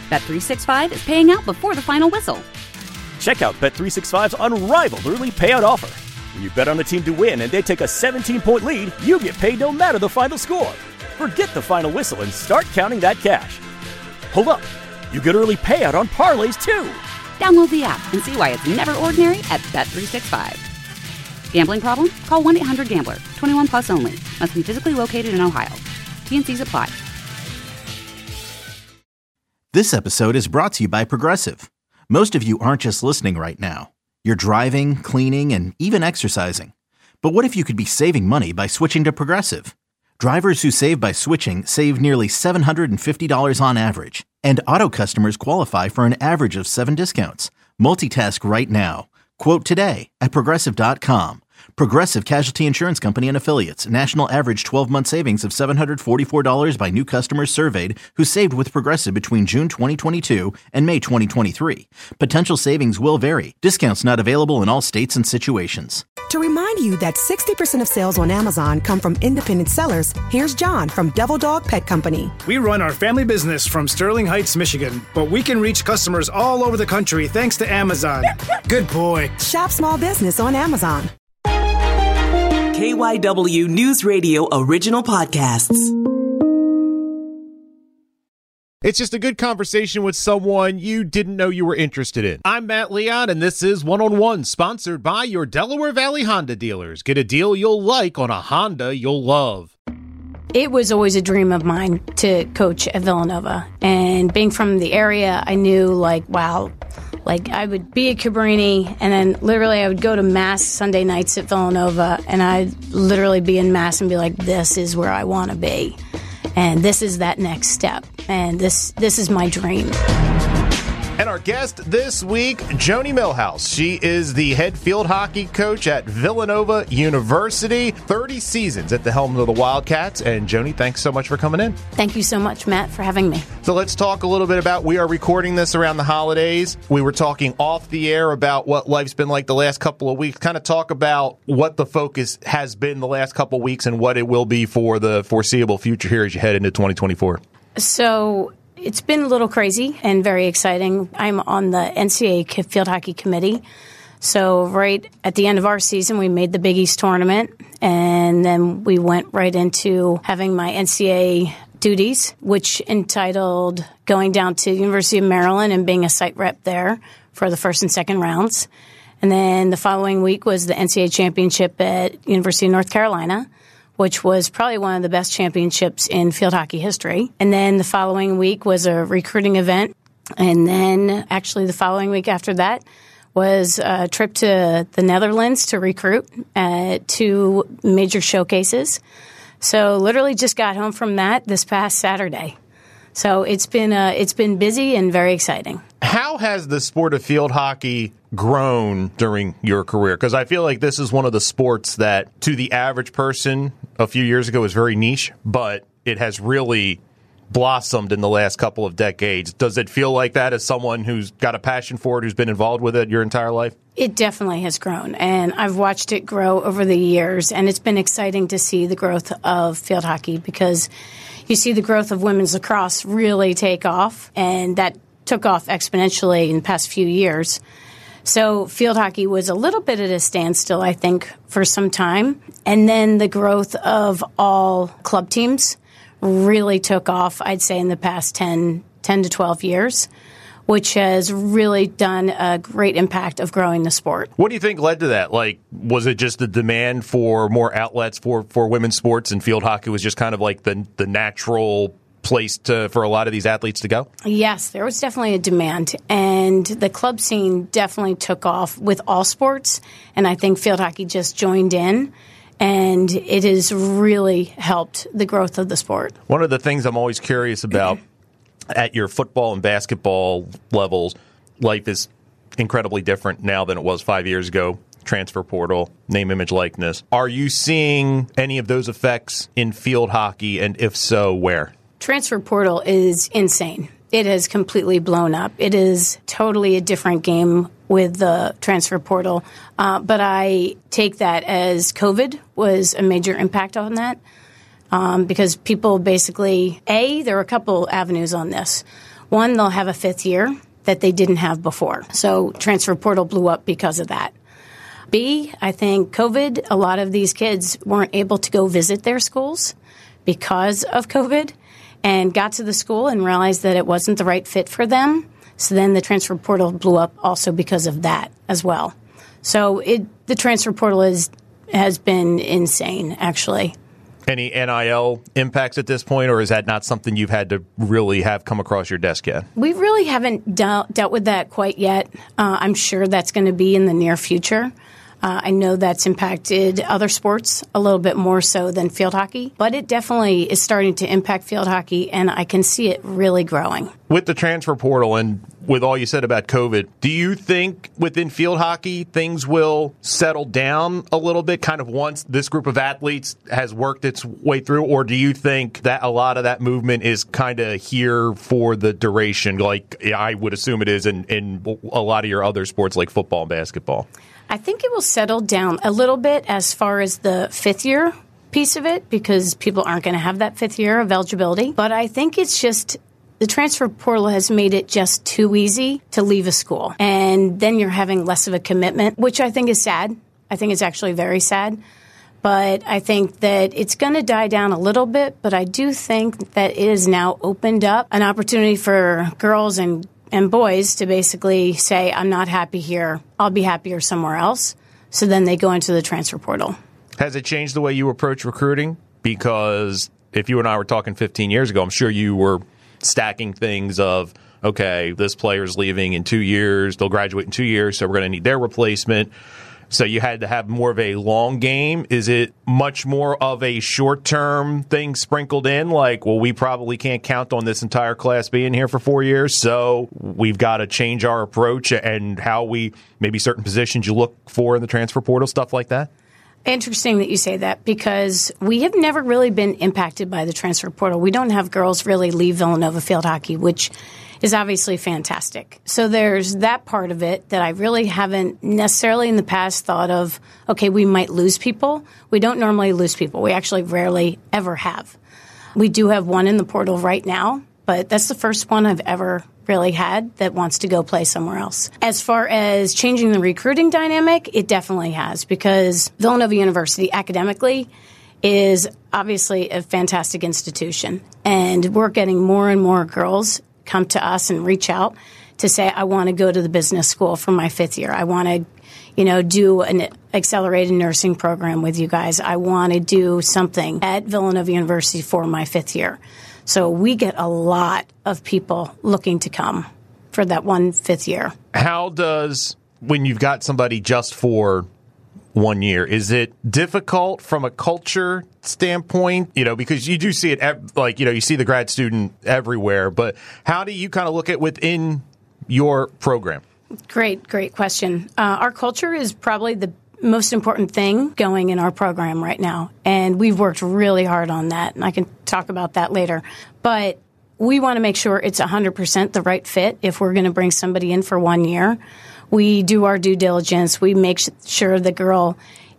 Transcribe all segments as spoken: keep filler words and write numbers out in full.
Bet three sixty-five is paying out before the final whistle. Check out Bet three sixty-five's unrivaled early payout offer. When you bet on a team to win and they take a seventeen-point lead, you get paid no matter the final score. Forget the final whistle and start counting that cash. Hold up. You get early payout on parlays, too. Download the app and see why it's never ordinary at Bet three sixty-five. Gambling problem? Call one eight hundred gambler. twenty-one plus only. Must be physically located in Ohio. T and C's apply. This episode is brought to you by Progressive. Most of you aren't just listening right now. You're driving, cleaning, and even exercising. But what if you could be saving money by switching to Progressive? Drivers who save by switching save nearly seven hundred fifty dollars on average. And auto customers qualify for an average of seven discounts. Multitask right now. Quote today at Progressive dot com. Progressive Casualty Insurance Company and Affiliates. National average twelve-month savings of seven hundred forty-four dollars by new customers surveyed who saved with Progressive between June twenty twenty-two and May twenty twenty-three. Potential savings will vary. Discounts not available in all states and situations. To remind you that sixty percent of sales on Amazon come from independent sellers, here's John from Devil Dog Pet Company. We run our family business from Sterling Heights, Michigan, but we can reach customers all over the country thanks to Amazon. Good boy. Shop small business on Amazon. K Y W News Radio original podcasts. It's just a good conversation with someone you didn't know you were interested in. I'm Matt Leon, and this is One-on-One, sponsored by your Delaware Valley Honda dealers. Get a deal you'll like on a Honda you'll love. It was always a dream of mine to coach at Villanova. And being from the area, I knew, like, wow, like I would be at Cabrini, and then literally I would go to Mass Sunday nights at Villanova, and I'd literally be in Mass and be like, this is where I want to be. And this is that next step. And this this is my dream. And our guest this week, Joni Millhouse. She is the head field hockey coach at Villanova University. thirty seasons at the helm of the Wildcats. And Joni, thanks so much for coming in. Thank you so much, Matt, for having me. So let's talk a little bit about, we are recording this around the holidays. We were talking off the air about what life's been like the last couple of weeks. Kind of talk about what the focus has been the last couple of weeks and what it will be for the foreseeable future here as you head into twenty twenty-four. So it's been a little crazy and very exciting. I'm on the N C double A Field Hockey Committee. So right at the end of our season, we made the Big East tournament, and then we went right into having my N C double A duties, which entitled going down to the University of Maryland and being a site rep there for the first and second rounds. And then the following week was the N C double A championship at University of North Carolina, which was probably one of the best championships in field hockey history. And then the following week was a recruiting event. And then actually the following week after that was a trip to the Netherlands to recruit at two major showcases. So literally just got home from that this past Saturday. So it's been uh, it's been busy and very exciting. How has the sport of field hockey grown during your career? Because I feel like this is one of the sports that, to the average person a few years ago, was very niche, but it has really blossomed in the last couple of decades. Does it feel like that as someone who's got a passion for it, who's been involved with it your entire life? It definitely has grown, and I've watched it grow over the years, and it's been exciting to see the growth of field hockey because you see the growth of women's lacrosse really take off, and that took off exponentially in the past few years. So field hockey was a little bit at a standstill, I think, for some time. And then the growth of all club teams really took off, I'd say, in the past ten, ten to twelve years, which has really done a great impact of growing the sport. What do you think led to that? Like, was it just the demand for more outlets for, for women's sports, and field hockey was just kind of like the the natural place to, for a lot of these athletes to go? Yes, there was definitely a demand, and the club scene definitely took off with all sports, and I think field hockey just joined in, and it has really helped the growth of the sport. One of the things I'm always curious about at your football and basketball levels, life is incredibly different now than it was five years ago. Transfer portal, name, image, likeness. Are you seeing any of those effects in field hockey, and if so, where? Transfer portal is insane. It has completely blown up. It is totally a different game with the transfer portal. Uh, but I take that as COVID was a major impact on that um, because people basically, A, there are a couple avenues on this. One, they'll have a fifth year that they didn't have before. So transfer portal blew up because of that. B, I think COVID, a lot of these kids weren't able to go visit their schools because of COVID and got to the school and realized that it wasn't the right fit for them. So then the transfer portal blew up also because of that as well. So it the transfer portal is has been insane, actually. Any N I L impacts at this point, or is that not something you've had to really have come across your desk yet? We really haven't dealt, dealt with that quite yet. Uh, I'm sure that's going to be in the near future. Uh, I know that's impacted other sports a little bit more so than field hockey, but it definitely is starting to impact field hockey, and I can see it really growing. With the transfer portal and with all you said about COVID, do you think within field hockey things will settle down a little bit kind of once this group of athletes has worked its way through, or do you think that a lot of that movement is kind of here for the duration, like I would assume it is in, in a lot of your other sports like football and basketball? I think it will settle down a little bit as far as the fifth year piece of it, because people aren't going to have that fifth year of eligibility. But I think it's just the transfer portal has made it just too easy to leave a school. And then you're having less of a commitment, which I think is sad. I think it's actually very sad. But I think that it's going to die down a little bit. But I do think that it has now opened up an opportunity for girls and and boys to basically say, I'm not happy here, I'll be happier somewhere else. So then they go into the transfer portal. Has it changed the way you approach recruiting? Because if you and I were talking fifteen years ago, I'm sure you were stacking things of, okay, this player's leaving in two years, they'll graduate in two years, so we're going to need their replacement. So you had to have more of a long game. Is it much more of a short-term thing sprinkled in? Like, well, we probably can't count on this entire class being here for four years, so we've got to change our approach and how we, maybe certain positions you look for in the transfer portal, stuff like that? Interesting that you say that, because we have never really been impacted by the transfer portal. We don't have girls really leave Villanova field hockey, which is obviously fantastic. So there's that part of it that I really haven't necessarily in the past thought of, okay, we might lose people. We don't normally lose people. We actually rarely ever have. We do have one in the portal right now, but that's the first one I've ever really had that wants to go play somewhere else. As far as changing the recruiting dynamic, it definitely has, because Villanova University academically is obviously a fantastic institution, and we're getting more and more girls come to us and reach out to say, I want to go to the business school for my fifth year. I want to, you know, do an accelerated nursing program with you guys. I want to do something at Villanova University for my fifth year. So we get a lot of people looking to come for that one fifth year. How does, when you've got somebody just for one year, is it difficult from a culture standpoint? You know, because you do see it, like, you know, you see the grad student everywhere, but how do you kind of look at within your program? Great, great question. Uh, our culture is probably the most important thing going in our program right now, and we've worked really hard on that, and I can talk about that later. But we want to make sure it's one hundred percent the right fit if we're going to bring somebody in for one year. We do our due diligence. We make sure the girl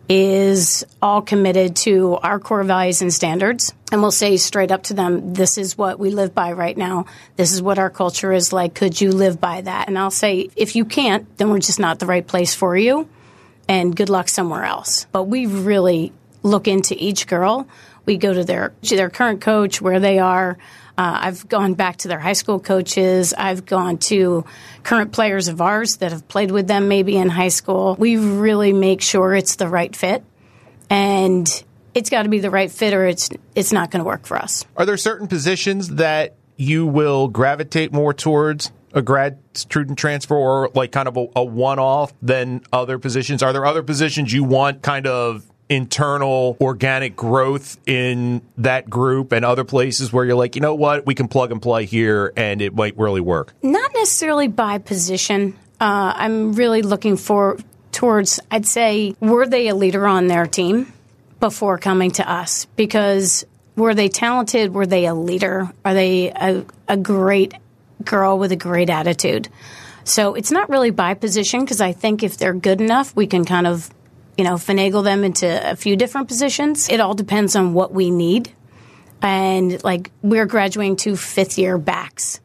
is all committed to our core values and standards. And we'll say straight up to them, this is what we live by right now. This is what our culture is like. Could you live by that? And I'll say, if you can't, then we're just not the right place for you. And good luck somewhere else. But we really look into each girl. We go to their to their current coach, where they are. Uh, I've gone back to their high school coaches. I've gone to current players of ours that have played with them maybe in high school. We really make sure it's the right fit. And it's got to be the right fit, or it's it's not going to work for us. Are there certain positions that you will gravitate more towards a grad student transfer, or like kind of a, a one-off than other positions? Are there other positions you want kind of internal organic growth in that group, and other places where you're like, you know what, we can plug and play here and it might really work? Not necessarily by position. Uh, I'm really looking for towards, I'd say, were they a leader on their team before coming to us? Because were they talented? Were they a leader? Are they a, a great girl with a great attitude? So it's not really by position, because I think if they're good enough, we can kind of, you know, finagle them into a few different positions. It all depends on what we need. And like, we're graduating two fifth year backs.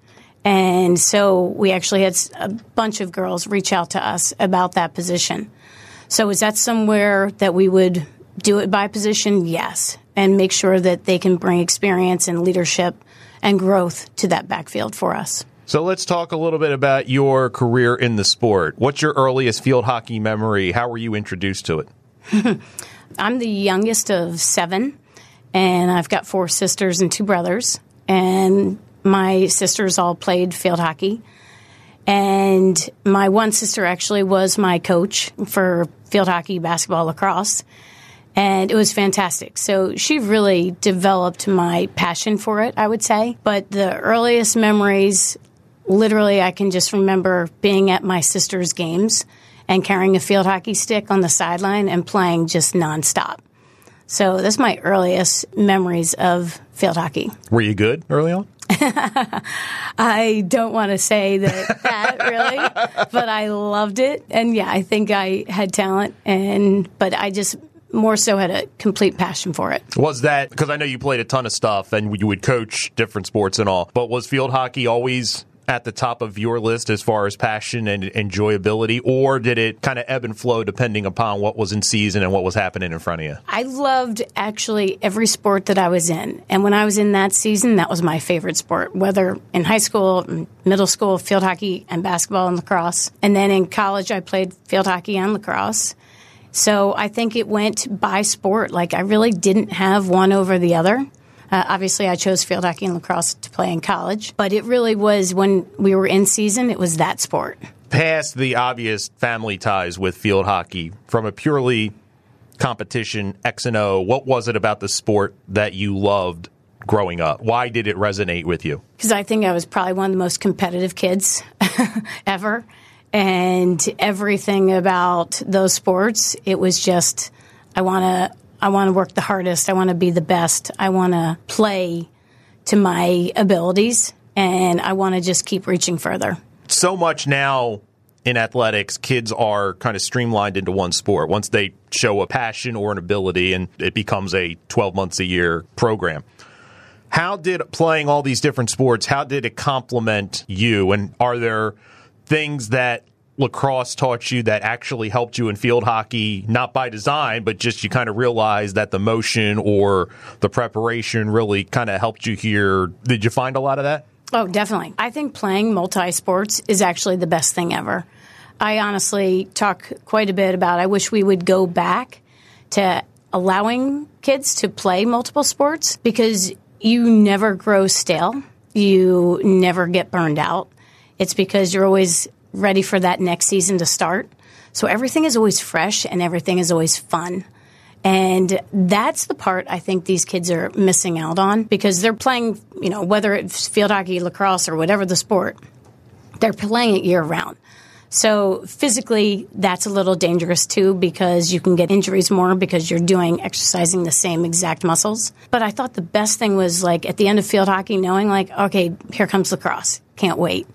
And so we actually had a bunch of girls reach out to us about that position. So is that somewhere that we would do it by position? Yes. And make sure that they can bring experience and leadership and growth to that backfield for us. So let's talk a little bit about your career in the sport. What's your earliest field hockey memory? How were you introduced to it? I'm the youngest of seven, and I've got four sisters and two brothers. And my sisters all played field hockey. And my one sister actually was my coach for field hockey, basketball, lacrosse. And it was fantastic. So she really developed my passion for it, I would say. But the earliest memories, literally, I can just remember being at my sister's games and carrying a field hockey stick on the sideline and playing just nonstop. So that's my earliest memories of field hockey. Were you good early on? I don't want to say that, that really, but I loved it. And yeah, I think I had talent, and but I just more so had a complete passion for it. Was that, because I know you played a ton of stuff and you would coach different sports and all, but was field hockey always at the top of your list as far as passion and enjoyability, or did it kind of ebb and flow depending upon what was in season and what was happening in front of you? I loved actually every sport that I was in. And when I was in that season, that was my favorite sport, whether in high school, middle school, field hockey and basketball and lacrosse. And then in college, I played field hockey and lacrosse. So I think it went by sport. Like, I really didn't have one over the other. Uh, obviously, I chose field hockey and lacrosse to play in college, but it really was when we were in season, it was that sport. Past the obvious family ties with field hockey, from a purely competition X and O, what was it about the sport that you loved growing up? Why did it resonate with you? Because I think I was probably one of the most competitive kids ever, and everything about those sports, it was just, I want to I want to work the hardest. I want to be the best. I want to play to my abilities, and I want to just keep reaching further. So much now in athletics, kids are kind of streamlined into one sport. Once they show a passion or an ability, and it becomes a twelve months a year program. How did playing all these different sports, how did it complement you? And are there things that lacrosse taught you that actually helped you in field hockey, not by design, but just you kind of realized that the motion or the preparation really kind of helped you here? Did you find a lot of that? Oh, definitely. I think playing multi-sports is actually the best thing ever. I honestly talk quite a bit about, I wish we would go back to allowing kids to play multiple sports, because you never grow stale. You never get burned out. It's because you're always ready for that next season to start. So everything is always fresh and everything is always fun. And that's the part I think these kids are missing out on, because they're playing, you know, whether it's field hockey, lacrosse, or whatever the sport, they're playing it year round. So physically, that's a little dangerous too, because you can get injuries more because you're doing, exercising the same exact muscles. But I thought the best thing was, like, at the end of field hockey, knowing, like, okay, here comes lacrosse. Can't wait.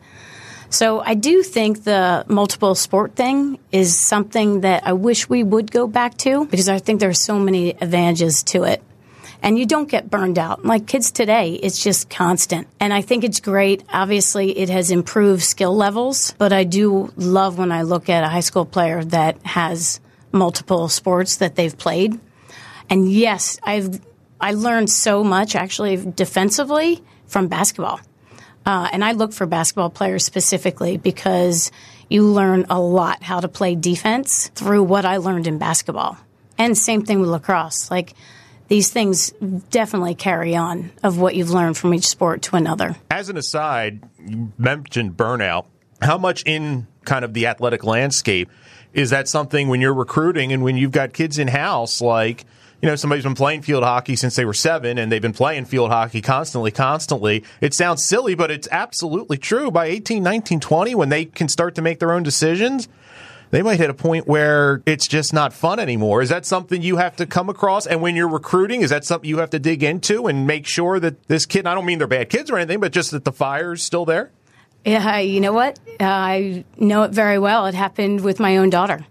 So I do think the multiple sport thing is something that I wish we would go back to, because I think there are so many advantages to it. And you don't get burned out. Like kids today, it's just constant. And I think it's great. Obviously, it has improved skill levels, but I do love when I look at a high school player that has multiple sports that they've played. And yes, I've I learned so much actually defensively from basketball. Uh, and I look for basketball players specifically because you learn a lot how to play defense through what I learned in basketball. And same thing with lacrosse. Like, these things definitely carry on of what you've learned from each sport to another. As an aside, you mentioned burnout. How much in kind of the athletic landscape is that something when you're recruiting and when you've got kids in-house, like, you know, somebody's been playing field hockey since they were seven and they've been playing field hockey constantly, constantly. It sounds silly, but it's absolutely true. By eighteen, nineteen, twenty, when they can start to make their own decisions, they might hit a point where it's just not fun anymore. Is that something you have to come across? And when you're recruiting, is that something you have to dig into and make sure that this kid, I don't mean they're bad kids or anything, but just that the fire's still there? Yeah, you know what? Uh, I know it very well. It happened with my own daughter.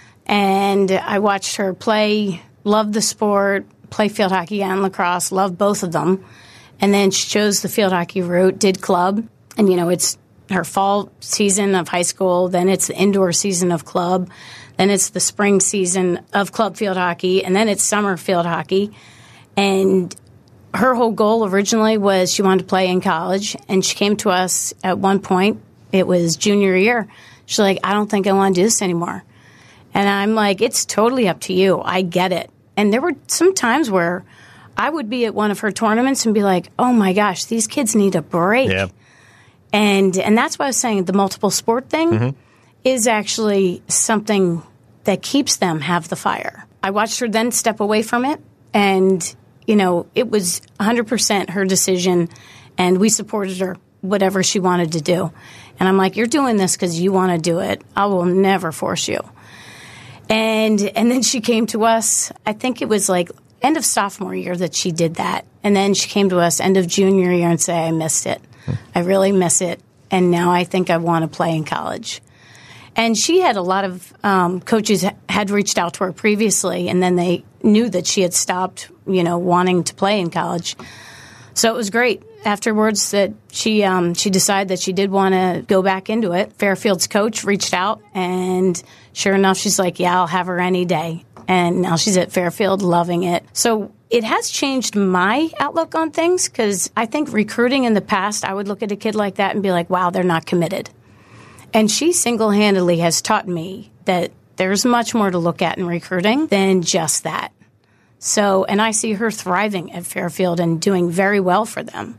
And I watched her play, love the sport, play field hockey and lacrosse, love both of them. And then she chose the field hockey route, did club, And, you know, it's her fall season of high school, then it's the indoor season of club, then it's the spring season of club field hockey, and then it's summer field hockey. And her whole goal originally was she wanted to play in college, and she came to us at one point. It was junior year. She's like, I don't think I want to do this anymore. And I'm like, it's totally up to you. I get it. And there were some times where I would be at one of her tournaments and be like, oh, my gosh, these kids need a break. Yeah. And and that's why I was saying the multiple sport thing mm-hmm. is actually something that keeps them have the fire. I watched her then step away from it, and, you know, it was one hundred percent her decision, and we supported her, whatever she wanted to do. And I'm like, you're doing this because you want to do it. I will never force you. And and then she came to us, I think it was like end of sophomore year that she did that. And then she came to us end of junior year and said, I missed it. I really miss it. And now I think I want to play in college. And she had a lot of um, coaches had reached out to her previously, and then they knew that she had stopped, you know, wanting to play in college. So it was great. Afterwards, that she um, she decided that she did want to go back into it. Fairfield's coach reached out, and sure enough, she's like, yeah, I'll have her any day. And now she's at Fairfield, loving it. So it has changed my outlook on things, because I think recruiting in the past, I would look at a kid like that and be like, wow, they're not committed. And she single-handedly has taught me that there's much more to look at in recruiting than just that. So, and I see her thriving at Fairfield and doing very well for them.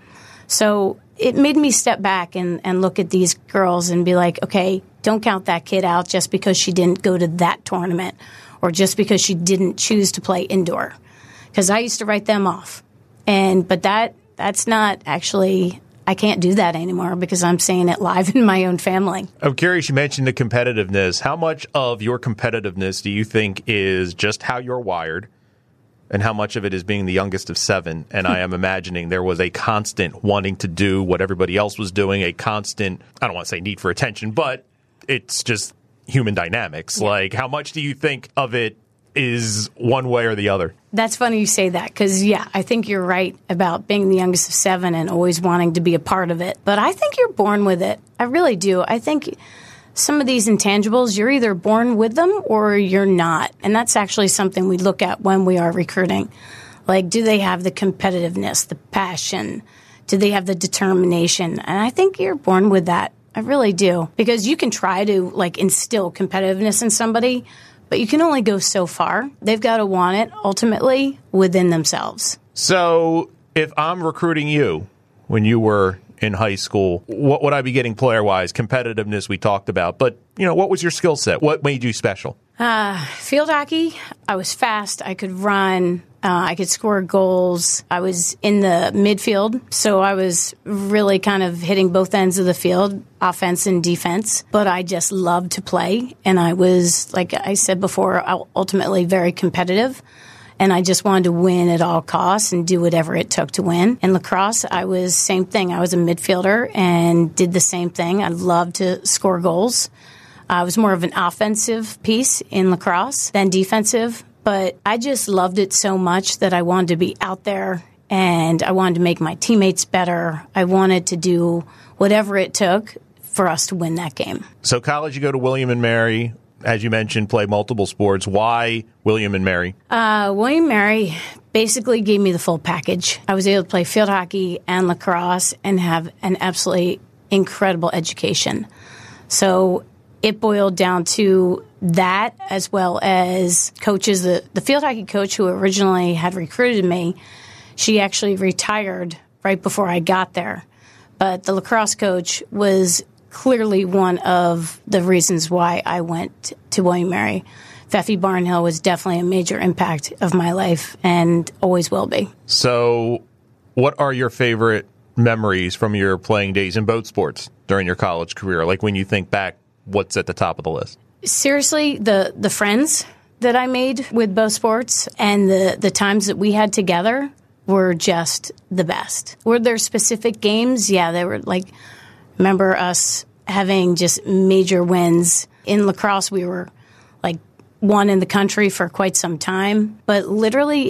So it made me step back and, and look at these girls and be like, okay, don't count that kid out just because she didn't go to that tournament or just because she didn't choose to play indoor. Because I used to write them off. And but that that's not actually, I can't do that anymore because I'm seeing it live in my own family. I'm curious, you mentioned the competitiveness. How much of your competitiveness do you think is just how you're wired? And how much of it is being the youngest of seven? And I am imagining there was a constant wanting to do what everybody else was doing, a constant, I don't want to say need for attention, but it's just human dynamics. Yeah. Like, how much do you think of it is one way or the other? That's funny you say that because, yeah, I think you're right about being the youngest of seven and always wanting to be a part of it. But I think you're born with it. I really do. I think some of these intangibles, you're either born with them or you're not. And that's actually something we look at when we are recruiting. Like, do they have the competitiveness, the passion? Do they have the determination? And I think you're born with that. I really do. Because you can try to, like, instill competitiveness in somebody, but you can only go so far. They've got to want it, ultimately, within themselves. So if I'm recruiting you when you were in high school, what would I be getting player-wise? Competitiveness we talked about. But, you know, what was your skill set? What made you special? Uh, field hockey, I was fast. I could run. Uh, I could score goals. I was in the midfield, so I was really kind of hitting both ends of the field, offense and defense. But I just loved to play, and I was, like I said before, ultimately very competitive. And I just wanted to win at all costs and do whatever it took to win. In lacrosse, I was same thing. I was a midfielder and did the same thing. I loved to score goals. I was more of an offensive piece in lacrosse than defensive. But I just loved it so much that I wanted to be out there and I wanted to make my teammates better. I wanted to do whatever it took for us to win that game. So college, you go to William and Mary. As you mentioned, play multiple sports. Why William and Mary? Uh, William and Mary basically gave me the full package. I was able to play field hockey and lacrosse and have an absolutely incredible education. So it boiled down to that, as well as coaches. The, the field hockey coach who originally had recruited me, she actually retired right before I got there. But the lacrosse coach was clearly one of the reasons why I went to William and Mary. Feffy Barnhill was definitely a major impact of my life and always will be. So what are your favorite memories from your playing days in both sports during your college career? Like when you think back, what's at the top of the list? Seriously, the, the friends that I made with both sports and the, the times that we had together were just the best. Were there specific games? Yeah, they were like... Remember us having just major wins. In lacrosse, we were like one in the country for quite some time. But literally, it,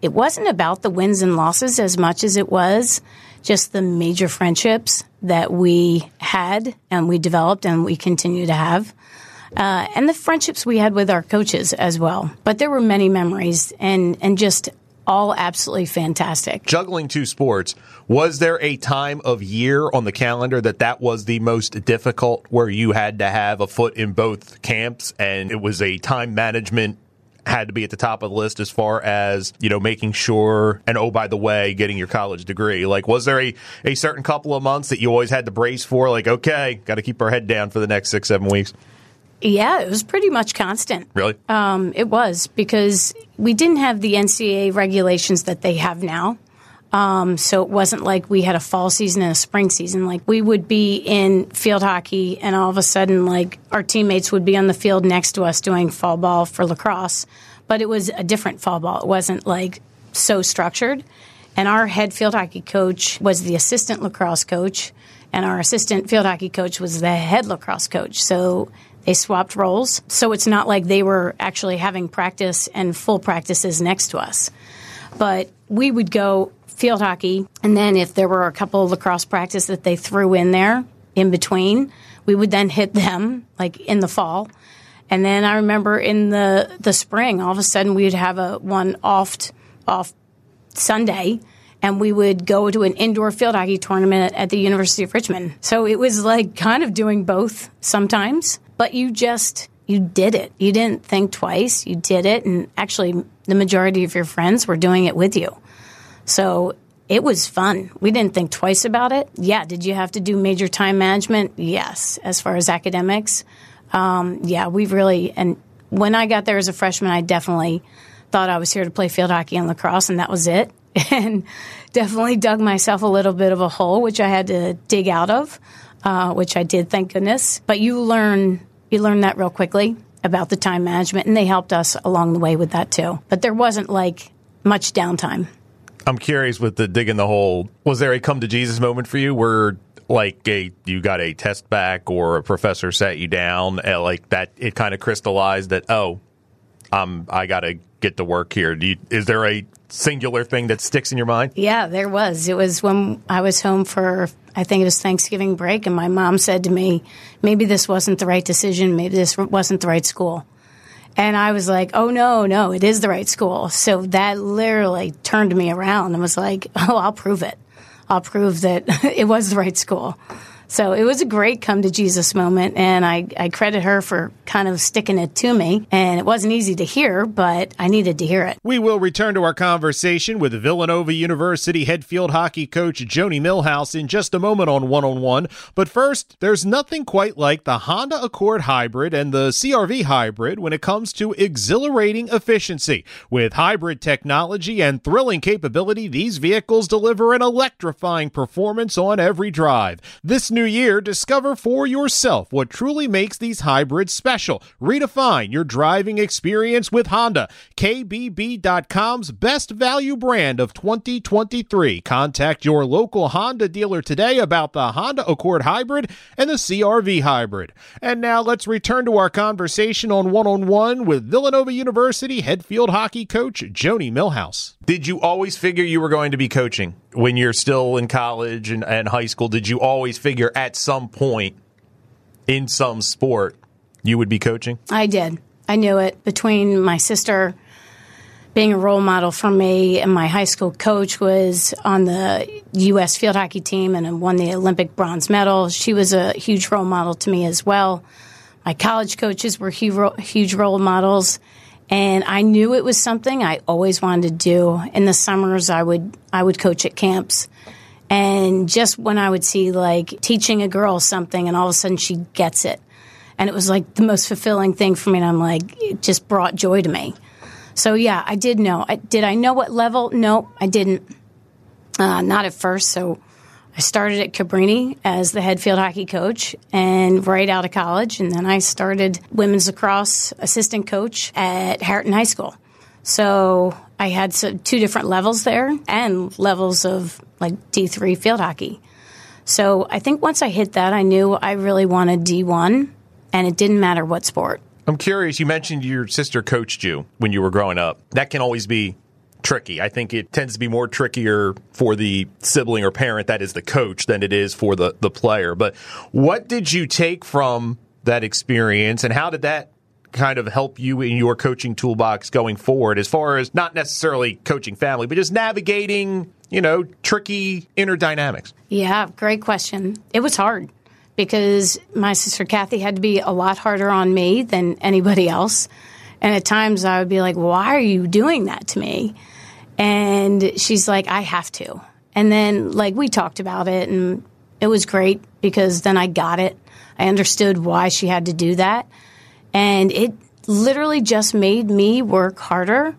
it wasn't about the wins and losses as much as it was just the major friendships that we had and we developed and we continue to have. Uh, and the friendships we had with our coaches as well. But there were many memories and, and just all absolutely fantastic. Juggling two sports, was there a time of year on the calendar that that was the most difficult, where you had to have a foot in both camps and it was a time management had to be at the top of the list as far as, you know, making sure, and oh, by the way, getting your college degree? Like, was there a, a certain couple of months that you always had to brace for, like, okay, got to keep our head down for the next six, seven weeks? Yeah, it was pretty much constant. Really? Um, it was, because we didn't have the N C double A regulations that they have now. Um, so it wasn't like we had a fall season and a spring season. Like, we would be in field hockey and all of a sudden, like, our teammates would be on the field next to us doing fall ball for lacrosse. But it was a different fall ball. It wasn't, like, so structured. And our head field hockey coach was the assistant lacrosse coach, and our assistant field hockey coach was the head lacrosse coach. So they swapped roles. So it's not like they were actually having practice and full practices next to us. But we would go field hockey, and then if there were a couple of lacrosse practice that they threw in there in between, we would then hit them, like, in the fall. And then I remember in the, the spring, all of a sudden we'd have a one off, off Sunday, and we would go to an indoor field hockey tournament at the University of Richmond. So it was like kind of doing both sometimes, but you just, you did it. You didn't think twice. You did it, and actually the majority of your friends were doing it with you. So it was fun. We didn't think twice about it. Yeah, did you have to do major time management? Yes. As far as academics, um, yeah, we really, and when I got there as a freshman, I definitely thought I was here to play field hockey and lacrosse, and that was it. And definitely dug myself a little bit of a hole, which I had to dig out of, uh, which I did, thank goodness. But you learn, you learn that real quickly about the time management, and they helped us along the way with that too. But there wasn't, like, much downtime. I'm curious with the digging the hole, was there a come to Jesus moment for you where, like, a you got a test back or a professor sat you down, uh, like that it kind of crystallized that, oh, um, I got to get to work here? Do you, is there a singular thing that sticks in your mind? Yeah, there was. It was when I was home for, I think it was Thanksgiving break, and my mom said to me, maybe this wasn't the right decision, maybe this wasn't the right school. And I was like, oh, no, no, it is the right school. So that literally turned me around and was like, oh, I'll prove it. I'll prove that it was the right school. So it was a great come to Jesus moment, and I, I credit her for kind of sticking it to me. And it wasn't easy to hear, but I needed to hear it. We will return to our conversation with Villanova University head field hockey coach Joni Millhouse in just a moment on One on One. But first, there's nothing quite like the Honda Accord Hybrid and the C R V Hybrid when it comes to exhilarating efficiency. With hybrid technology and thrilling capability, these vehicles deliver an electrifying performance on every drive. This new year, discover for yourself what truly makes these hybrids special. Redefine your driving experience with Honda. K B B dot com's best value brand of twenty twenty-three. Contact your local Honda dealer today about the Honda Accord Hybrid and the C R V Hybrid. And now let's return to our conversation on One on One with Villanova University head field hockey coach Joni Millhouse. Did you always figure you were going to be coaching when you're still in college and, and high school? Did you always figure at some point in some sport you would be coaching? I did. I knew it. Between my sister being a role model for me and my high school coach was on the U S field hockey team and won the Olympic bronze medal. She was a huge role model to me as well. My college coaches were huge role models. And I knew it was something I always wanted to do. In the summers, I would I would coach at camps. And just when I would see, like, teaching a girl something and all of a sudden she gets it. And it was, like, the most fulfilling thing for me. And I'm like, it just brought joy to me. So, yeah, I did know. I, did I know what level? No, I didn't. Uh, not at first. So I started at Cabrini as the head field hockey coach and right out of college. And then I started women's lacrosse assistant coach at Harriton High School. So I had some, two different levels there and levels of like D three field hockey. So I think once I hit that, I knew I really wanted D one, and it didn't matter what sport. I'm curious, you mentioned your sister coached you when you were growing up. That can always be tricky. I think it tends to be more trickier for the sibling or parent that is the coach than it is for the, the player. But what did you take from that experience, and how did that kind of help you in your coaching toolbox going forward, as far as not necessarily coaching family, but just navigating, you know, tricky inner dynamics? Yeah, great question. It was hard because my sister Kathy had to be a lot harder on me than anybody else. And at times I would be like, why are you doing that to me? And she's like, I have to. And then, like, we talked about it, and it was great because then I got it. I understood why she had to do that. And it literally just made me work harder.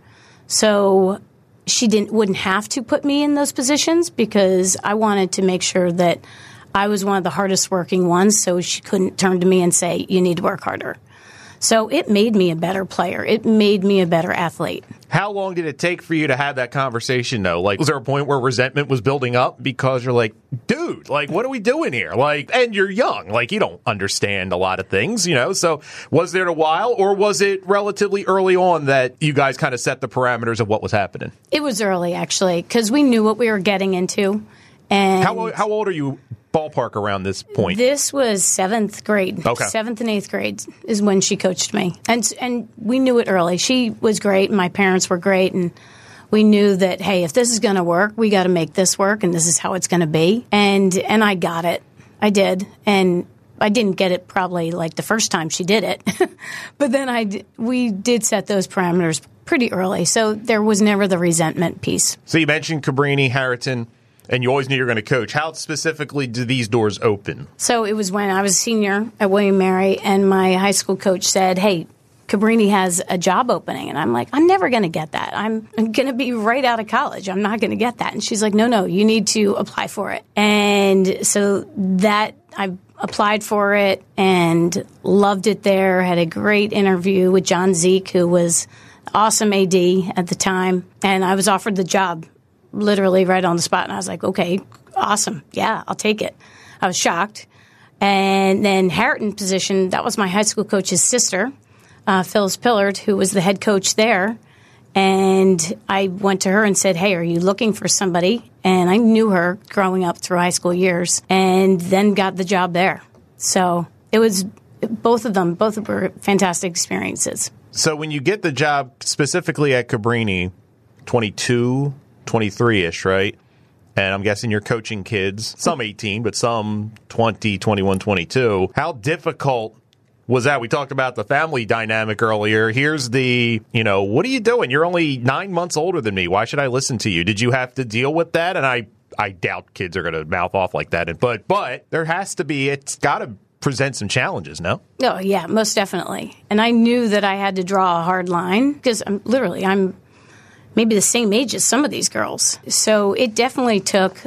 So she didn't wouldn't have to put me in those positions because I wanted to make sure that I was one of the hardest working ones, so she couldn't turn to me and say, you need to work harder. So it made me a better player. It made me a better athlete. How long did it take for you to have that conversation, though? Like, was there a point where resentment was building up because you're like, dude, like, what are we doing here? Like, and you're young. Like, you don't understand a lot of things, you know? So was there a while, or was it relatively early on that you guys kind of set the parameters of what was happening? It was early, actually, because we knew what we were getting into. And how, how old are you ballpark around this point? This was seventh grade. Okay. Seventh and eighth grade is when she coached me. And and we knew it early. She was great, and my parents were great, and we knew that, hey, if this is going to work, we got to make this work, and this is how it's going to be. And and I got it. I did. And I didn't get it probably like the first time she did it. But then I we did set those parameters pretty early. So there was never the resentment piece. So you mentioned Cabrini, Harriton, and you always knew you were going to coach. How specifically do these doors open? So it was when I was a senior at William and Mary, and my high school coach said, hey, Cabrini has a job opening. And I'm like, I'm never going to get that. I'm, I'm going to be right out of college. I'm not going to get that. And she's like, no, no, you need to apply for it. And so that I applied for it and loved it there. Had a great interview with John Zeke, who was awesome A D at the time. And I was offered the job literally right on the spot. And I was like, okay, awesome. Yeah, I'll take it. I was shocked. And then Harriton position, that was my high school coach's sister, uh, Phyllis Pillard, who was the head coach there. And I went to her and said, hey, are you looking for somebody? And I knew her growing up through high school years, and then got the job there. So it was both of them, both were fantastic experiences. So when you get the job specifically at Cabrini, twenty-two, twenty-three-ish, right? And I'm guessing you're coaching kids, some eighteen, but some twenty, twenty-one, twenty-two. How difficult was that? We talked about the family dynamic earlier. Here's the, you know, what are you doing? You're only nine months older than me. Why should I listen to you? Did you have to deal with that? And I, I doubt kids are going to mouth off like that. But, but there has to be, it's got to present some challenges, no? Oh, yeah, most definitely. And I knew that I had to draw a hard line because I'm literally, I'm maybe the same age as some of these girls. So it definitely took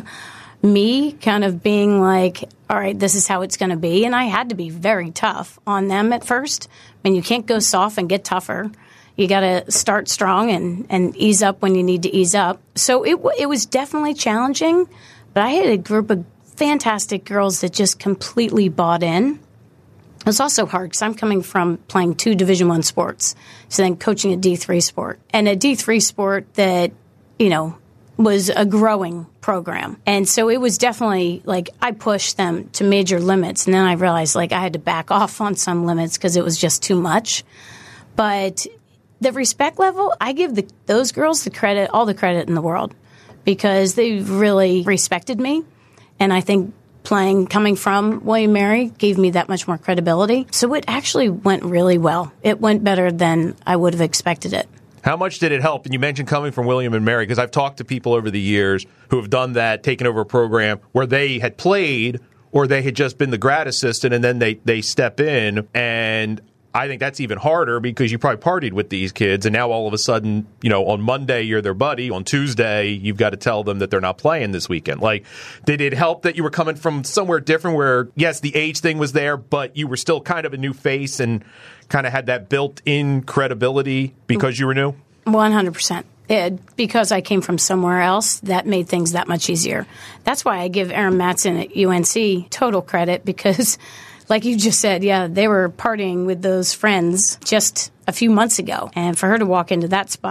me kind of being like, all right, this is how it's going to be. And I had to be very tough on them at first. I mean, you can't go soft and get tougher. You got to start strong and, and ease up when you need to ease up. So it it was definitely challenging, but I had a group of fantastic girls that just completely bought in. It was also hard because I'm coming from playing two Division I sports, so then coaching a D three sport. And a D three sport that, you know, was a growing program. And so it was definitely like I pushed them to major limits. And then I realized like I had to back off on some limits because it was just too much. But the respect level, I give the, those girls the credit, all the credit in the world, because they really respected me. And I think playing, coming from William and Mary gave me that much more credibility. So it actually went really well. It went better than I would have expected it. How much did it help? And you mentioned coming from William and Mary, because I've talked to people over the years who have done that, taken over a program where they had played or they had just been the grad assistant, and then they, they step in. And I think that's even harder because you probably partied with these kids, and now all of a sudden, you know, on Monday you're their buddy. On Tuesday, you've got to tell them that they're not playing this weekend. Like, did it help that you were coming from somewhere different where, yes, the age thing was there, but you were still kind of a new face and kind of had that built-in credibility because you were new? one hundred percent. It, because I came from somewhere else, that made things that much easier. That's why I give Erin Matson at U N C total credit because, like you just said, yeah, they were partying with those friends just a few months ago. And for her to walk into that spot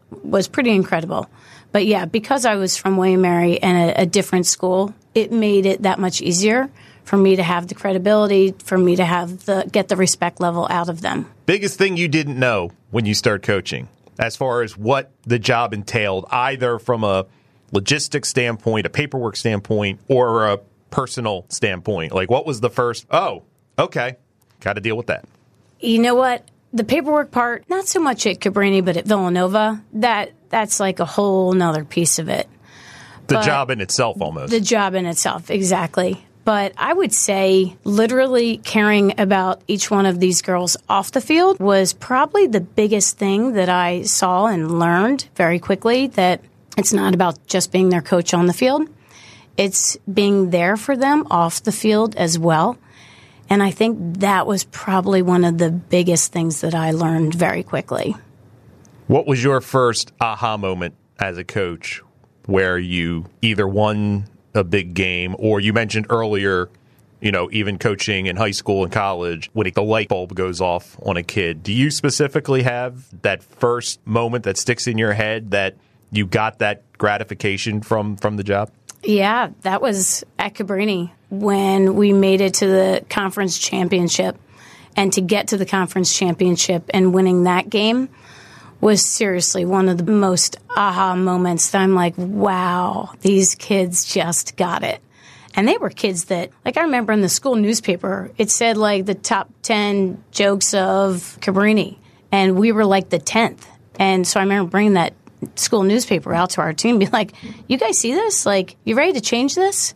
was pretty incredible. But yeah, because I was from William and Mary and a, a different school, it made it that much easier for me to have the credibility, for me to have the get the respect level out of them. Biggest thing you didn't know when you start coaching, as far as what the job entailed, either from a logistics standpoint, a paperwork standpoint, or a personal standpoint? Like, what was the first, oh, okay, got to deal with that? You know what? The paperwork part, not so much at Cabrini, but at Villanova, that that's like a whole nother piece of it. The but job in itself, almost. The job in itself, exactly. But I would say literally caring about each one of these girls off the field was probably the biggest thing that I saw and learned very quickly, that it's not about just being their coach on the field. It's being there for them off the field as well. And I think that was probably one of the biggest things that I learned very quickly. What was your first aha moment as a coach where you either won a big game, or you mentioned earlier, you know, even coaching in high school and college, when the light bulb goes off on a kid? Do you specifically have that first moment that sticks in your head that you got that gratification from, from the job? Yeah, that was at Cabrini when we made it to the conference championship. And to get to the conference championship and winning that game was seriously one of the most aha moments that I'm like, wow, these kids just got it. And they were kids that, like, I remember in the school newspaper, it said like the top ten jokes of Cabrini. And we were like the tenth. And so I remember bringing that school newspaper out to our team, be like, you guys see this? Like, you ready to change this?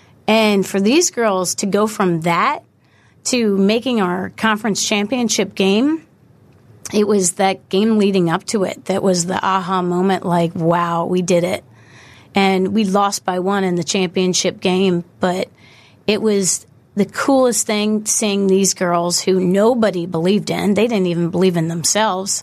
And for these girls to go from that to making our conference championship game, it was that game leading up to it that was the aha moment, like, wow, we did it. And we lost by one in the championship game, but it was the coolest thing seeing these girls who nobody believed in, they didn't even believe in themselves,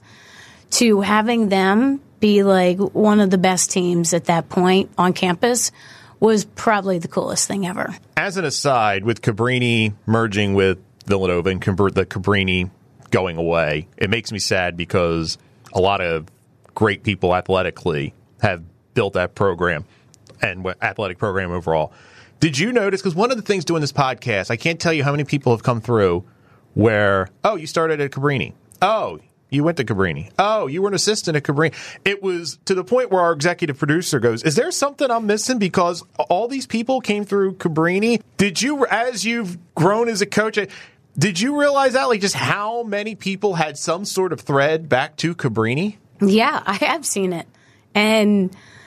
to having them be like one of the best teams at that point on campus was probably the coolest thing ever. As an aside, with Cabrini merging with Villanova and convert the Cabrini going away, it makes me sad because a lot of great people athletically have built that program and athletic program overall. Did you notice, because one of the things doing this podcast, I can't tell you how many people have come through where, oh, you started at Cabrini. Oh, you went to Cabrini. Oh, you were an assistant at Cabrini. It was to the point where our executive producer goes, is there something I'm missing? Because all these people came through Cabrini. Did you, as you've grown as a coach, did you realize that, like, just how many people had some sort of thread back to Cabrini? Yeah, I have seen it. And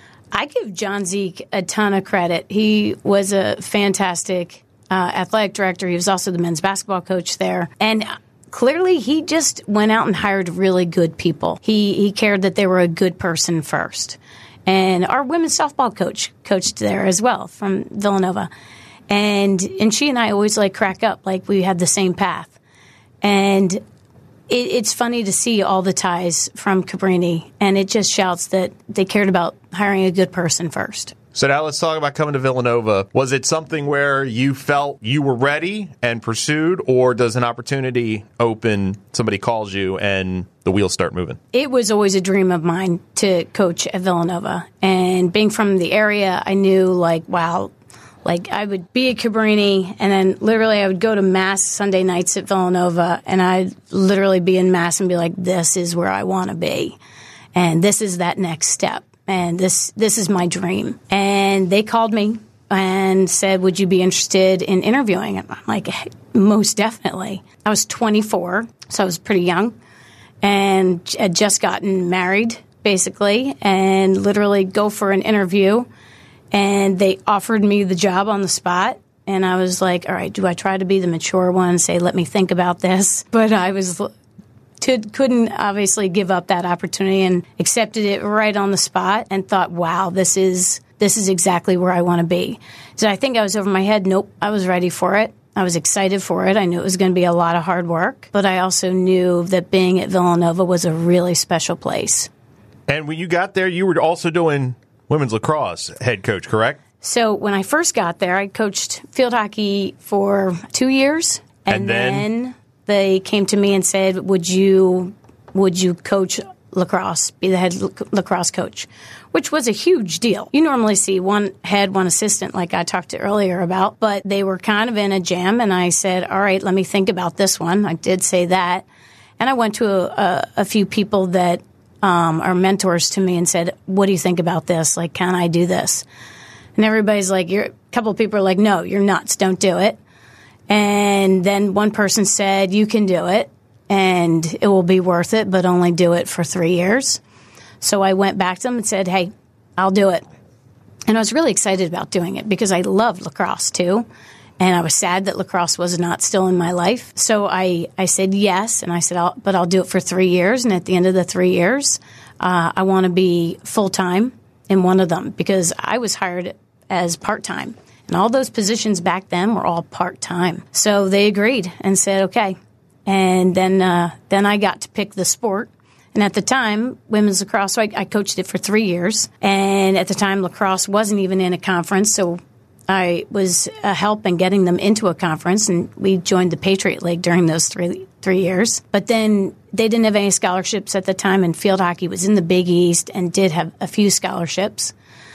I give John Zeke a ton of credit. He was a fantastic uh, athletic director. He was also the men's basketball coach there. And clearly, he just went out and hired really good people. He he cared that they were a good person first. And our women's softball coach coached there as well from Villanova. And and she and I always like crack up like we had the same path. And it, it's funny to see all the ties from Cabrini. And it just shouts that they cared about hiring a good person first. So now let's talk about coming to Villanova. Was it something where you felt you were ready and pursued, or does an opportunity open, somebody calls you, and the wheels start moving? It was always a dream of mine to coach at Villanova. And being from the area, I knew, like, wow, like I would be at Cabrini, and then literally I would go to Mass Sunday nights at Villanova, and I'd literally be in Mass and be like, this is where I want to be. And this is that next step. And this this is my dream. And they called me and said, would you be interested in interviewing? And I'm like, most definitely. I was twenty-four, so I was pretty young, and had just gotten married, basically, and literally go for an interview. And they offered me the job on the spot. And I was like, all right, do I try to be the mature one, say, let me think about this? But I was... To, couldn't obviously give up that opportunity and accepted it right on the spot and thought, wow, this is this is exactly where I want to be. So I think I was over my head. Nope, I was ready for it. I was excited for it. I knew it was going to be a lot of hard work, but I also knew that being at Villanova was a really special place. And when you got there, you were also doing women's lacrosse head coach, correct? So when I first got there, I coached field hockey for two years. And, and then... then they came to me and said, would you would you coach lacrosse, be the head lacrosse coach, which was a huge deal. You normally see one head, one assistant, like I talked to earlier about, but they were kind of in a jam, and I said, all right, let me think about this one. I did say that. And I went to a, a, a few people that um, are mentors to me and said, what do you think about this? Like, can I do this? And everybody's like, you're, a couple of people are like, no, you're nuts. Don't do it. And then one person said, you can do it and it will be worth it, but only do it for three years. So I went back to them and said, hey, I'll do it. And I was really excited about doing it because I loved lacrosse too. And I was sad that lacrosse was not still in my life. So I, I said yes. And I said, I'll, but I'll do it for three years. And at the end of the three years, uh, I want to be full-time in one of them because I was hired as part-time. And all those positions back then were all part-time. So they agreed and said, okay. And then uh, then I got to pick the sport. And at the time, women's lacrosse, so I, I coached it for three years. And at the time, lacrosse wasn't even in a conference. So I was a help in getting them into a conference. And we joined the Patriot League during those three three years. But then they didn't have any scholarships at the time. And field hockey was in the Big East and did have a few scholarships.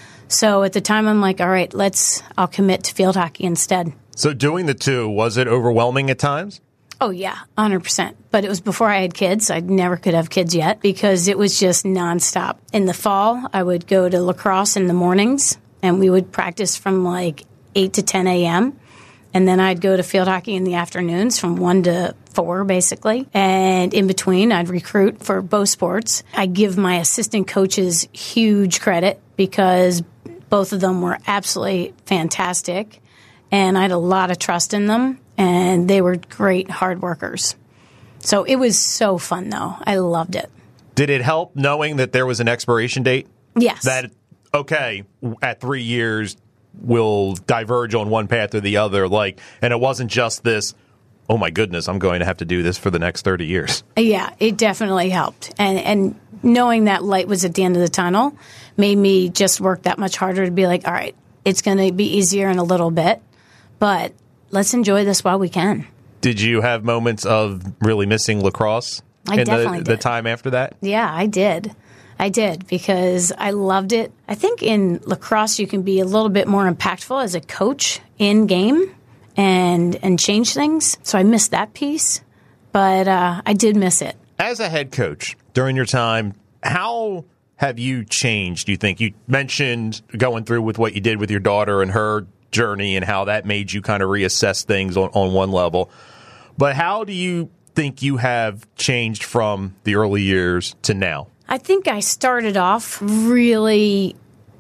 So at the time, I'm like, all right, let's, I'll commit to field hockey instead. So doing the two, was it overwhelming at times? Oh, yeah, one hundred percent. But it was before I had kids. I never could have kids yet because it was just nonstop. In the fall, I would go to lacrosse in the mornings, and we would practice from like eight to ten a.m., and then I'd go to field hockey in the afternoons from one to four, basically. And in between, I'd recruit for both sports. I give my assistant coaches huge credit because both of them were absolutely fantastic, and I had a lot of trust in them, and they were great hard workers. So it was so fun, though. I loved it. Did it help knowing that there was an expiration date? Yes. That, okay, at three years, we'll diverge on one path or the other, like, and it wasn't just this, oh my goodness, I'm going to have to do this for the next thirty years. Yeah, it definitely helped. And and knowing that light was at the end of the tunnel made me just work that much harder to be like, all right, it's going to be easier in a little bit, but let's enjoy this while we can. Did you have moments of really missing lacrosse I in definitely the, did. the time after that? Yeah, I did. I did because I loved it. I think in lacrosse you can be a little bit more impactful as a coach in game and and change things. So I missed that piece, but uh, I did miss it. As a head coach, during your time, how have you changed, do you think? You mentioned going through with what you did with your daughter and her journey and how that made you kind of reassess things on, on one level. But how do you think you have changed from the early years to now? I think I started off really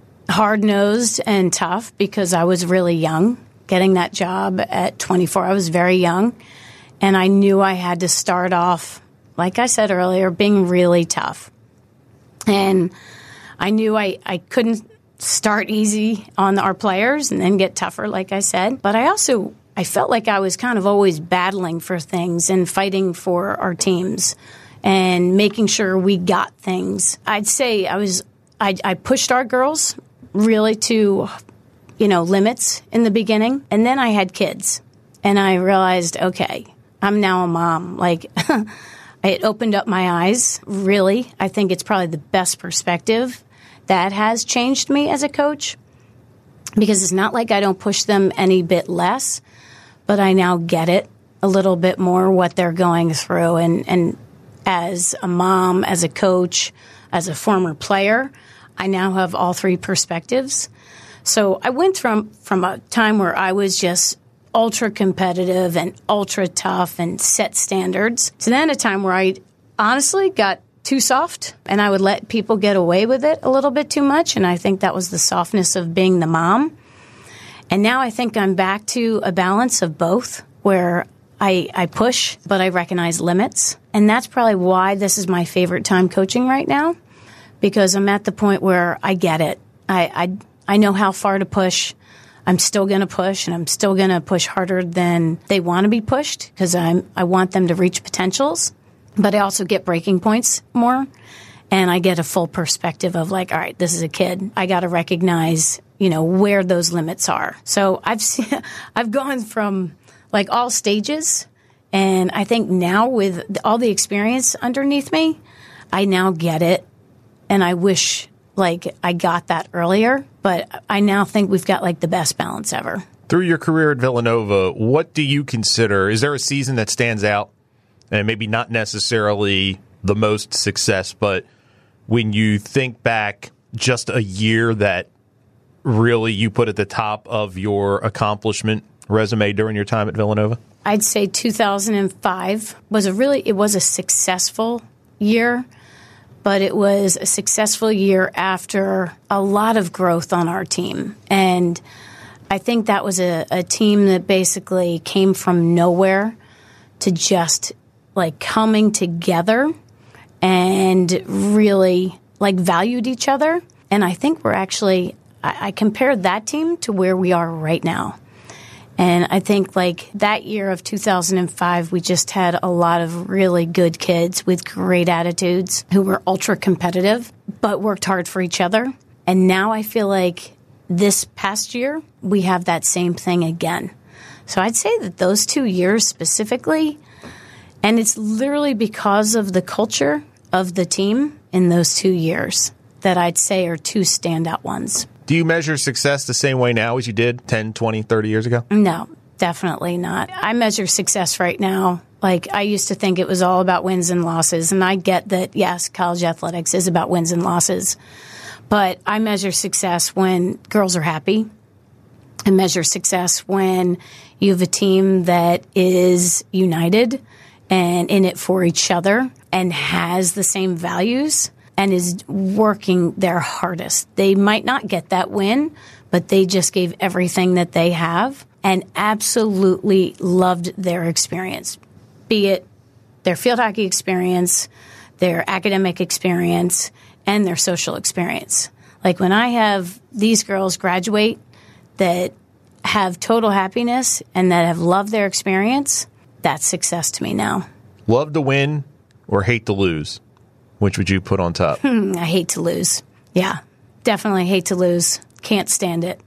hard-nosed and tough because I was really young. Getting that job at twenty-four, I was very young. And I knew I had to start off, like I said earlier, being really tough. And I knew I, I couldn't start easy on our players and then get tougher, like I said. But I also, I felt like I was kind of always battling for things and fighting for our teams and making sure we got things. I'd say I was, I, I pushed our girls really to, you know, limits in the beginning. And then I had kids and I realized, okay, I'm now a mom. Like, it opened up my eyes, really. I think it's probably the best perspective that has changed me as a coach because it's not like I don't push them any bit less, but I now get it a little bit more, what they're going through. And, and as a mom, as a coach, as a former player, I now have all three perspectives. So I went from, from a time where I was just ultra competitive and ultra tough and set standards to then a time where I honestly got too soft and I would let people get away with it a little bit too much. And I think that was the softness of being the mom. And now I think I'm back to a balance of both where I, I push, but I recognize limits. And that's probably why this is my favorite time coaching right now, because I'm at the point where I get it. I, I, I know how far to push. I'm still going to push, and I'm still going to push harder than they want to be pushed because I'm I want them to reach potentials. But I also get breaking points more, and I get a full perspective of like, all right, this is a kid. I got to recognize, you know, where those limits are. So I've seen, I've gone from like all stages, and I think now with all the experience underneath me, I now get it, and I wish like I got that earlier, but I now think we've got like the best balance ever. Through your career at Villanova, what do you consider, is there a season that stands out? And maybe not necessarily the most success, but when you think back, just a year that really you put at the top of your accomplishment resume during your time at Villanova? I'd say two thousand five was a really, it was a successful year, but it was a successful year after a lot of growth on our team. And I think that was a, a team that basically came from nowhere to just like coming together and really like valued each other. And I think we're actually, I, I compared that team to where we are right now. And I think like that year of two thousand five, we just had a lot of really good kids with great attitudes who were ultra competitive, but worked hard for each other. And now I feel like this past year, we have that same thing again. So I'd say that those two years specifically, and it's literally because of the culture of the team in those two years that I'd say are two standout ones. Do you measure success the same way now as you did ten, twenty, thirty years ago? No, definitely not. I measure success right now. Like, I used to think it was all about wins and losses, and I get that, yes, college athletics is about wins and losses. But I measure success when girls are happy. I measure success when you have a team that is united and in it for each other and has the same values and is working their hardest. They might not get that win, but they just gave everything that they have and absolutely loved their experience, be it their field hockey experience, their academic experience, and their social experience. Like when I have these girls graduate that have total happiness and that have loved their experience, that's success to me now. Love to win or hate to lose? Which would you put on top? Hmm, I hate to lose. Yeah, definitely hate to lose. Can't stand it.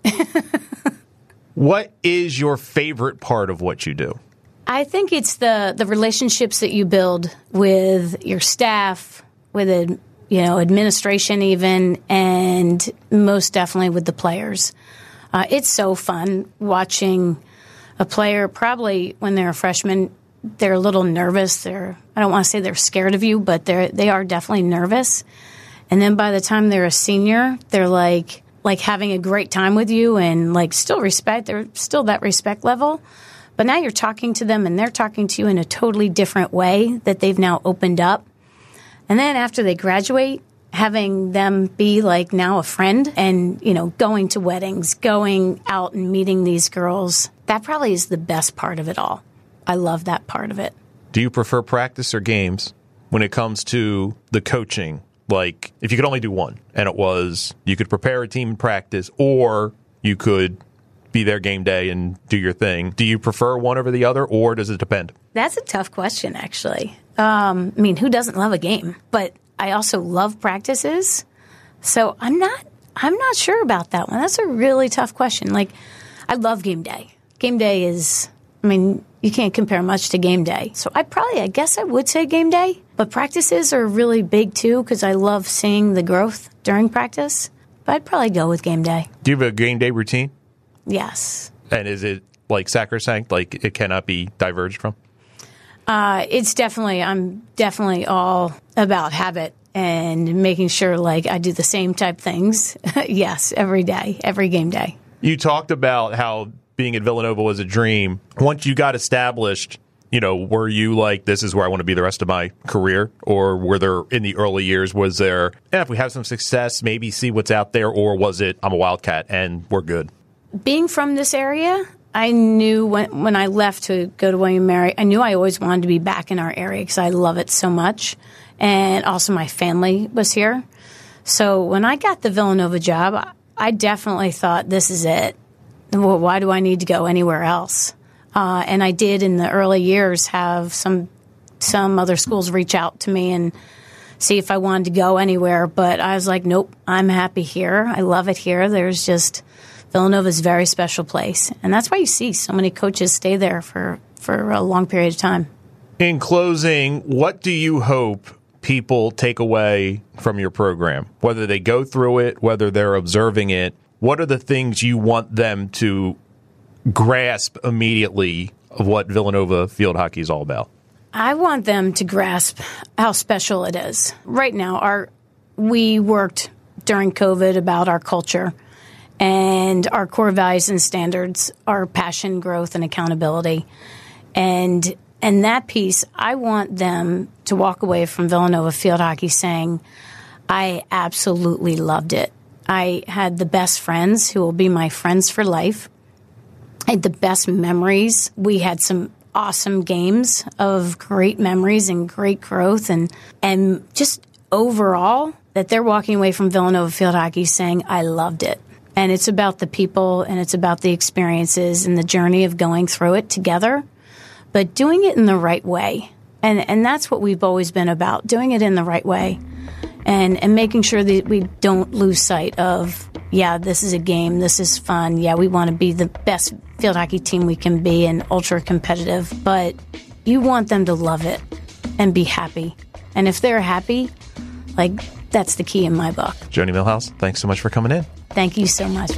What is your favorite part of what you do? I think it's the, the relationships that you build with your staff, with a, you know, administration even, and most definitely with the players. Uh, it's so fun watching a player, probably when they're a freshman, they're a little nervous. They're, I don't want to say they're scared of you, but they're, they are definitely nervous. And then by the time they're a senior, they're like, like having a great time with you and like still respect. They're still that respect level. But now you're talking to them and they're talking to you in a totally different way that they've now opened up. And then after they graduate, having them be like now a friend and, you know, going to weddings, going out and meeting these girls, that probably is the best part of it all. I love that part of it. Do you prefer practice or games when it comes to the coaching? Like, if you could only do one, and it was you could prepare a team in practice or you could be there game day and do your thing. Do you prefer one over the other, or does it depend? That's a tough question, actually. Um, I mean, who doesn't love a game? But I also love practices, so I'm not. I'm not sure about that one. That's a really tough question. Like, I love game day. Game day is. I mean, you can't compare much to game day. So I probably, I guess I would say game day. But practices are really big, too, because I love seeing the growth during practice. But I'd probably go with game day. Do you have a game day routine? Yes. And is it like sacrosanct, like it cannot be diverged from? Uh, it's definitely, I'm definitely all about habit and making sure like I do the same type things. Yes, every day, every game day. You talked about how being at Villanova was a dream. Once you got established, you know, were you like, this is where I want to be the rest of my career? Or were there, in the early years, was there, eh, if we have some success, maybe see what's out there? Or was it, I'm a Wildcat and we're good? Being from this area, I knew when, when I left to go to William and Mary, I knew I always wanted to be back in our area because I love it so much. And also my family was here. So when I got the Villanova job, I definitely thought, this is it. Well, why do I need to go anywhere else? Uh, and I did in the early years have some some other schools reach out to me and see if I wanted to go anywhere. But I was like, nope, I'm happy here. I love it here. There's just, Villanova's a very special place. And that's why you see so many coaches stay there for, for a long period of time. In closing, what do you hope people take away from your program? Whether they go through it, whether they're observing it, what are the things you want them to grasp immediately of what Villanova field hockey is all about? I want them to grasp how special it is. Right now, our we worked during COVID about our culture, and our core values and standards are passion, growth, and accountability. And and that piece, I want them to walk away from Villanova field hockey saying, I absolutely loved it. I had the best friends who will be my friends for life. I had the best memories. We had some awesome games of great memories and great growth, and and just overall that they're walking away from Villanova field hockey saying, I loved it. And it's about the people, and it's about the experiences and the journey of going through it together, but doing it in the right way. And and that's what we've always been about, doing it in the right way, and and making sure that we don't lose sight of, yeah, this is a game, this is fun, yeah, we want to be the best field hockey team we can be and ultra competitive, but you want them to love it and be happy. And if they're happy, like, that's the key in my book. Joni Millhouse, thanks so much for coming in. Thank you so much.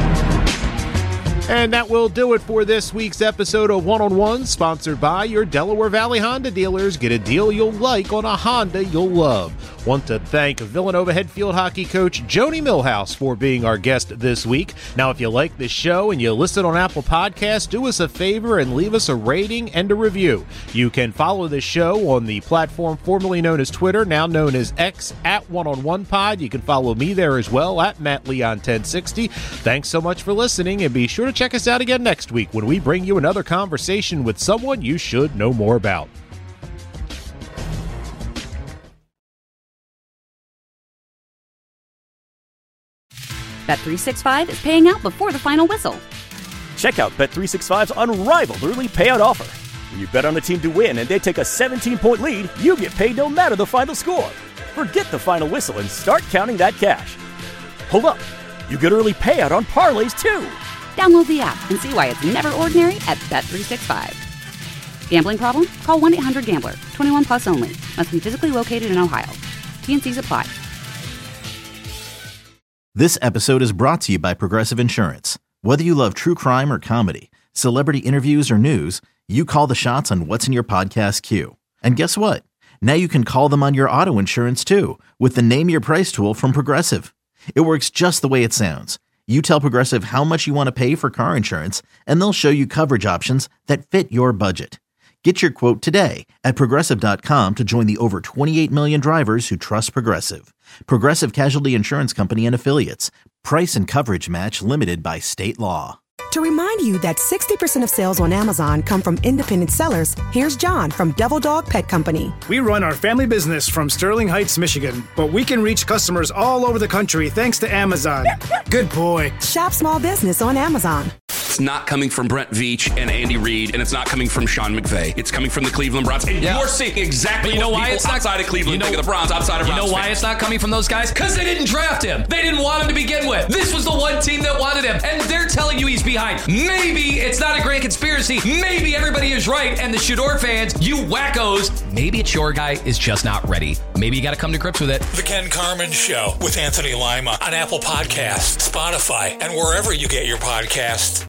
And that will do it for this week's episode of One-on-One, sponsored by your Delaware Valley Honda dealers. Get a deal you'll like on a Honda you'll love. Want to thank Villanova head field hockey coach Joni Millhouse for being our guest this week. Now, if you like this show and you listen on Apple Podcasts, do us a favor and leave us a rating and a review. You can follow the show on the platform formerly known as Twitter, now known as X, at One-on-One Pod. You can follow me there as well, at Matt Leon ten sixty. Thanks so much for listening, and be sure to check us out again next week when we bring you another conversation with someone you should know more about. Bet three sixty-five is paying out before the final whistle. Check out Bet three sixty-five's unrivaled early payout offer. When you bet on a team to win and they take a seventeen-point lead, you get paid no matter the final score. Forget the final whistle and start counting that cash. Hold up, you get early payout on parlays too. Download the app and see why it's never ordinary at Bet three sixty-five. Gambling problem? Call one eight hundred gambler. twenty-one plus only. Must be physically located in Ohio. T and C's apply. This episode is brought to you by Progressive Insurance. Whether you love true crime or comedy, celebrity interviews or news, you call the shots on what's in your podcast queue. And guess what? Now you can call them on your auto insurance too with the Name Your Price tool from Progressive. It works just the way it sounds. You tell Progressive how much you want to pay for car insurance, and they'll show you coverage options that fit your budget. Get your quote today at Progressive dot com to join the over twenty-eight million drivers who trust Progressive. Progressive Casualty Insurance Company and Affiliates. Price and coverage match limited by state law. To remind you that sixty percent of sales on Amazon come from independent sellers, here's John from Devil Dog Pet Company. We run our family business from Sterling Heights, Michigan, but we can reach customers all over the country thanks to Amazon. Good boy. Shop small business on Amazon. It's not coming from Brent Veach and Andy Reid, and it's not coming from Sean McVay. It's coming from the Cleveland Browns. And yeah. You're seeing exactly you know what why people it's not, outside of Cleveland you know, think of the Browns, outside of You Browns know why fans. It's not coming from those guys? Because they didn't draft him. They didn't want him to begin with. This was the one team that wanted him, and they're telling you he's behind. Maybe it's not a grand conspiracy. Maybe everybody is right, and the Shador fans, you wackos, maybe it's your guy is just not ready. Maybe you got to come to grips with it. The Ken Carman Show with Anthony Lima on Apple Podcasts, Spotify, and wherever you get your podcasts.